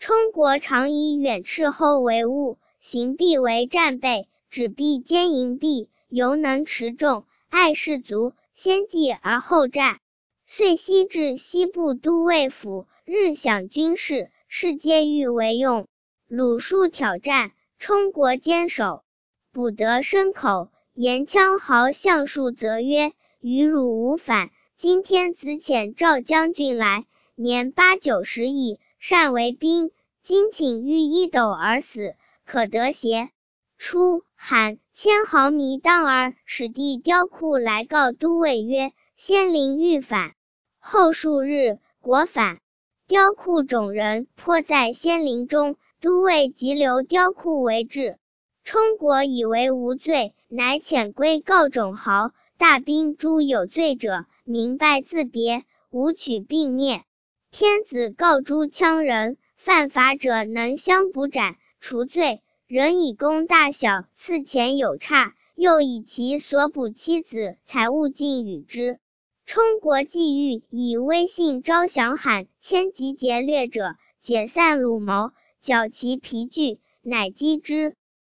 冲国常以远斥后为务，行必为战备，指必兼营弊，犹能持重，爱士卒，先济而后战。遂西至西部都尉府，日享军事，事皆欲为用。鲁肃挑战，冲国坚守，不得生口。言羌豪相数责曰：与汝无反，今天子遣赵将军来，年8、90矣，善为兵，今请欲一斗而死，可得邪？初，罕千豪弥当儿，使弟雕库来告都尉曰：先灵欲反。后数日，果反。雕库种人迫在仙陵中，都尉即留雕库为质。冲国以为无罪，乃遣归告种豪，大兵诛有罪者，明败自别，武取并灭。天子告诸羌人，犯法者能相捕斩，除罪。人以功大小赐钱有差，又以其所捕妻子财物尽与之。冲国既欲以威信招降罕迁集劫掠者，解散鲁谋，剿其疲聚，乃击之。